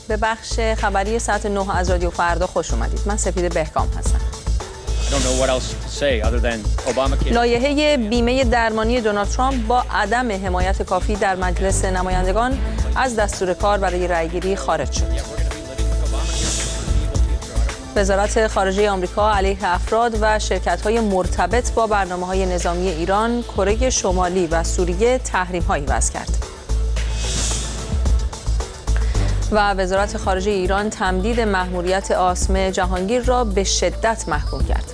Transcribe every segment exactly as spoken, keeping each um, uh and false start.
به بخش خبری ساعت نه از رادیو فردا خوش اومدید. من سپید بهکام هستم. لایحه بیمه درمانی دونالد ترامپ با عدم حمایت کافی در مجلس نمایندگان از دستور کار برای رأیگیری خارج شد. وزارت خارجه آمریکا علیه افراد و شرکت‌های مرتبط با برنامه‌های نظامی ایران، کره شمالی و سوریه تحریم‌هایی وضع کرد. و وزارت خارجه ایران تمدید مأموریت عاصم جهانگیر را به شدت محکوم کرد.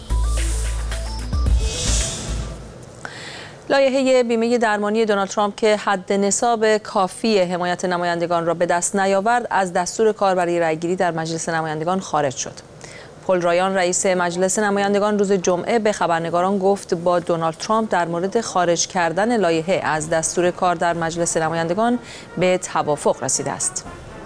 لایحه بیمه درمانی دونالد ترامپ که حد نصاب کافی حمایت نمایندگان را به دست نیاورد، از دستور کار برای رأیگیری در مجلس نمایندگان خارج شد. پل رایان رئیس مجلس نمایندگان روز جمعه به خبرنگاران گفت با دونالد ترامپ در مورد خارج کردن لایحه از دستور کار در مجلس نمایندگان به توافق رسیده است.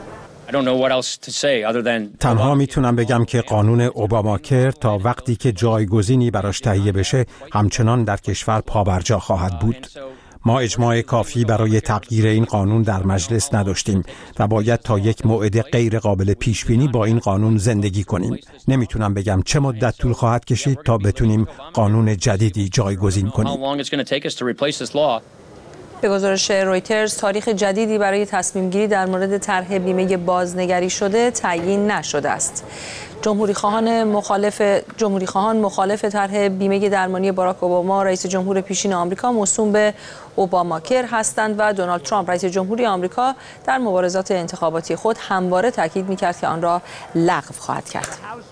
تنها میتونم بگم که قانون اوباماکر تا وقتی که جایگزینی براش تهیه بشه همچنان در کشور پابرجا خواهد بود. ما اجماع کافی برای تغییر این قانون در مجلس نداشتیم و باید تا یک موعد غیر قابل پیش بینی با این قانون زندگی کنیم. نمیتونم بگم چه مدت طول خواهد کشید تا بتونیم قانون جدیدی جایگزین کنیم. به گزارش رویترز، تاریخ جدیدی برای تصمیم گیری در مورد طرح بیمه بازنگری شده تعیین نشده است. جمهوری خواهان مخالف جمهوری خواهان مخالف طرح بیمه درمانی باراک اوباما رئیس جمهور پیشین آمریکا موسوم به اوباماکر هستند و دونالد ترامپ رئیس جمهوری آمریکا در مبارزات انتخاباتی خود همواره تاکید می‌کرد که آن را لغو خواهد کرد.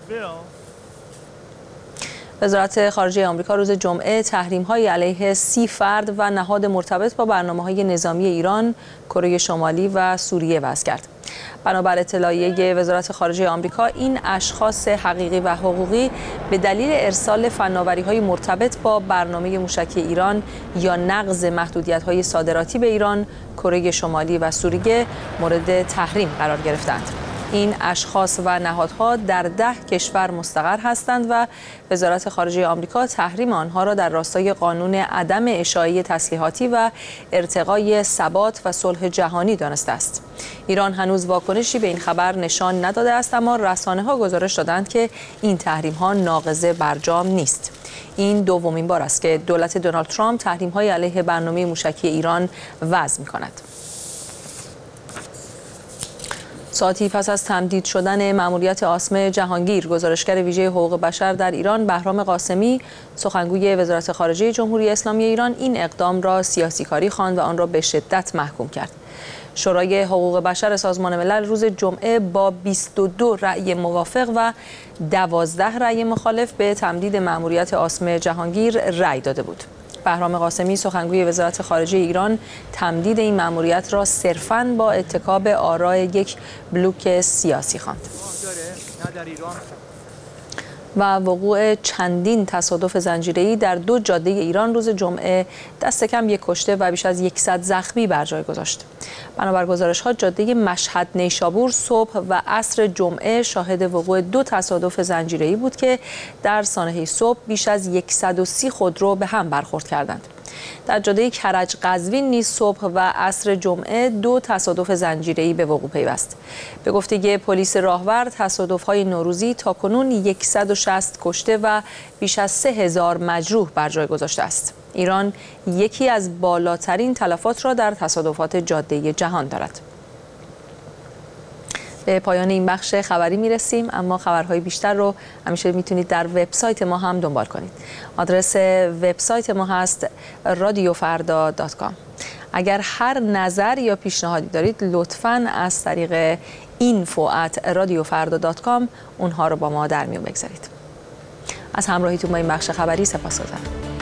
وزارت خارجه آمریکا روز جمعه تحریم‌های علیه سی فرد و نهاد مرتبط با برنامه‌های نظامی ایران، کره شمالی و سوریه وضع کرد. بنابر اطلاعیه وزارت خارجه آمریکا، این اشخاص حقیقی و حقوقی به دلیل ارسال فناوری‌های مرتبط با برنامه موشکی ایران یا نقض محدودیت‌های صادراتی به ایران، کره شمالی و سوریه مورد تحریم قرار گرفتند. این اشخاص و نهادها در ده کشور مستقر هستند و وزارت خارجه آمریکا تحریم آنها را در راستای قانون عدم اشاعه تسلیحاتی و ارتقای ثبات و صلح جهانی دانسته است. ایران هنوز واکنشی به این خبر نشان نداده است، اما رسانه‌ها گزارش دادند که این تحریم‌ها ناقض برجام نیست. این دومین بار است که دولت دونالد ترامپ تحریم‌های علیه برنامه موشکی ایران وضع می‌کند. ساعتی پس از تمدید شدن مأموریت عاصم جهانگیر، گزارشگر ویژه حقوق بشر در ایران بهرام قاسمی، سخنگوی وزارت خارجه جمهوری اسلامی ایران، این اقدام را سیاسی کاری خواند و آن را به شدت محکوم کرد. شورای حقوق بشر سازمان ملل روز جمعه با بیست و دو رأی موافق و دوازده رأی مخالف به تمدید مأموریت عاصم جهانگیر رأی داده بود. بهرام قاسمی، سخنگوی وزارت خارجه ایران، تمدید این مأموریت را صرفاً با اتکا به آراء یک بلوک سیاسی خواند. و وقوع چندین تصادف زنجیره‌ای در دو جاده ایران روز جمعه دست کم یک کشته و بیش از صد زخمی بر جای گذاشت. بنابر گزارش‌ها، جاده مشهد نیشابور صبح و عصر جمعه شاهد وقوع دو تصادف زنجیره‌ای بود که در سانحه صبح بیش از صد و سی خودرو به هم برخورد کردند. در جاده کرج قزوین نیز صبح و عصر جمعه دو تصادف زنجیره‌ای به وقوع پیوست. به گفته پلیس راهور، تصادف‌های نوروزی تاکنون صد و شصت کشته و بیش از سه هزار مجروح بر جای گذاشته است. ایران یکی از بالاترین تلفات را در تصادفات جاده جهان دارد. به پایان این بخش خبری میرسیم، اما خبرهای بیشتر رو همیشه میتونید در وبسایت ما هم دنبال کنید. آدرس وبسایت ما هست رادیو فردا دات کام. اگر هر نظر یا پیشنهادی دارید لطفاً از طریق اینفو ات رادیو فردا دات کام اونها رو با ما در میون بگذارید. از همراهیتون با این بخش خبری سپاسگزارم.